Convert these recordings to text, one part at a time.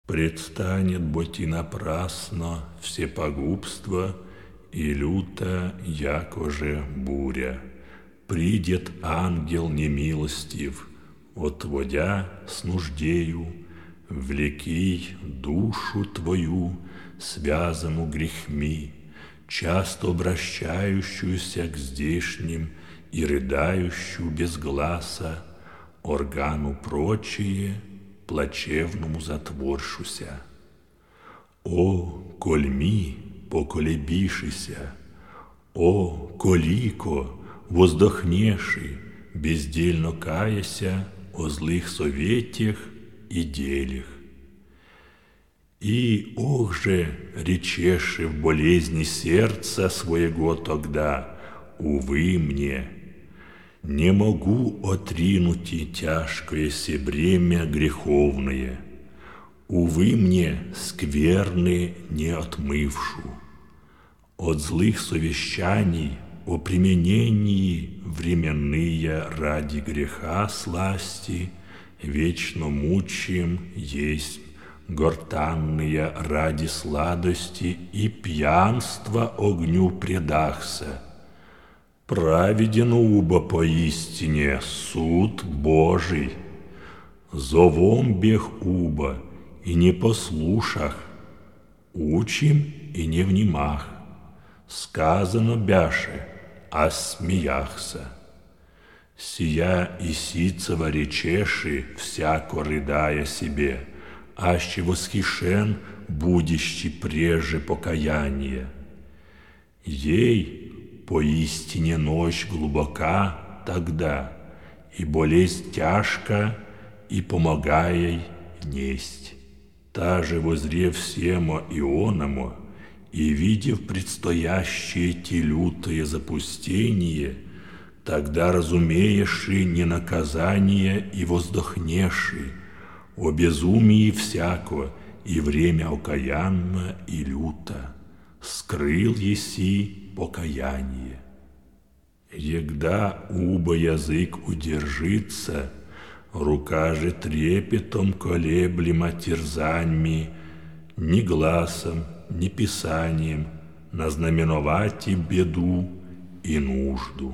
Предстанет бо ти напрасно все погубства, и люто, якоже буря. Придет ангел немилостив, отводя с нуждею, влеки душу твою, связану грехми, часто обращающуюся к здешним и рыдающую без гласа, органу прочие, плачевному затворшуся. О, кольми, поколебишися, о, колико, воздохнеши, бездельно каяся о злых советях и делях. И, ох же, речеши в болезни сердца своего тогда, увы мне, не могу отринуть и тяжкое се бремя греховное, увы мне, скверны не отмывшу. От злых совещаний о применении временные ради греха сласти вечно мучаем есть гортанные ради сладости и пьянства огню предахся. Праведен уба поистине суд Божий. Зовом бег уба и не послушах, учим и не внимах. Сказано бяше, а смеяхся. Сия и сицева речеши, всяко рыдая себе, аще восхищен будещи преже покаяние. Ей поистине ночь глубока тогда, и болезнь тяжка, и помогая ей несть. Та же, возрев семо иономо, и видев предстоящее те лютое запустение, тогда разумееши не наказание и воздохнеши о безумии всяко и время окаянно и люто. Скрыл еси покаяние. Егда уба язык удержится, рука же трепетом колеблема терзаньми, ни гласом, ни писанием назнаменовать им беду и нужду.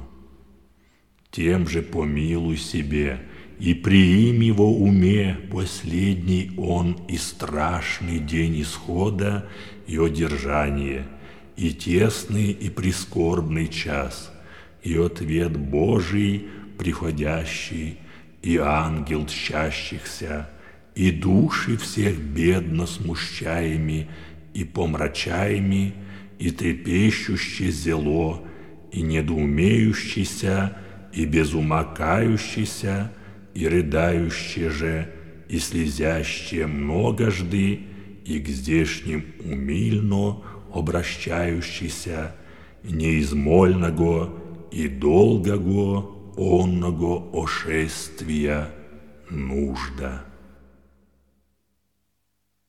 Тем же помилуй себе и приими во уме последний он и страшный день исхода и одержания, и тесный и прискорбный час, и ответ Божий приходящий, и ангел тщащихся, и души всех бедно смущаеми и помрачаеми, и трепещущий зело, и недоумеющийся, и безумакающийся, и рыдающие же, и слезящие многожды, и к здешним умильно обращающийся, неизмольного и долгого онного ошествия нужда.